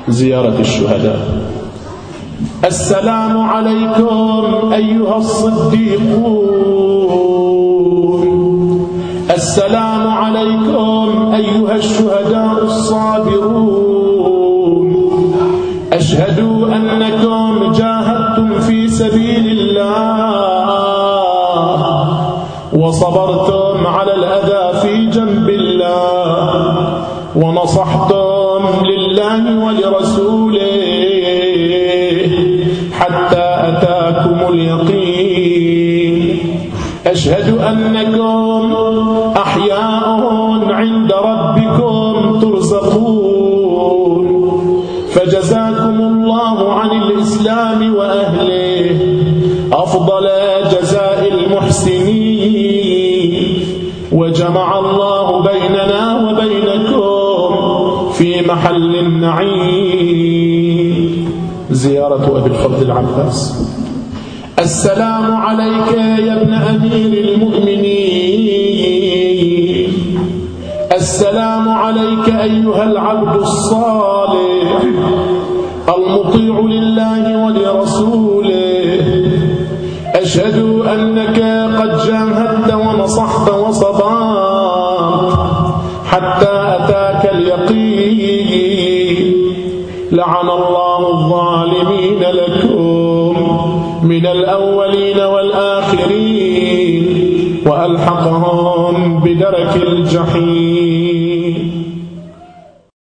زيارة الشهداء. السلام عليكم أيها الصديقون، السلام عليكم أيها الشهداء الصابرون، أشهد أنكم جاهدتم في سبيل الله وصبرتم على الأذى في جنب الله ونصحتم لله ولرسوله حتى أتاكم اليقين. أشهد أنكم أحياء عند ربكم ترزقون، فجزاكم الله عن الإسلام وأهله أفضل جزاء المحسنين، وجمع الله بيننا وبينكم في محل النعيم. زيارة أبي الفضل العباس. السلام عليك يا ابن أمير المؤمنين، السلام عليك أيها العبد الصالح المطيع لله ولرسوله، أشهد أنك قد جاهدت ونصحت وصبرت حتى أتاك اليقين. لعن الله الظالمين لكم من الأولين والآخرين وألحقهم بدرك الجحيم.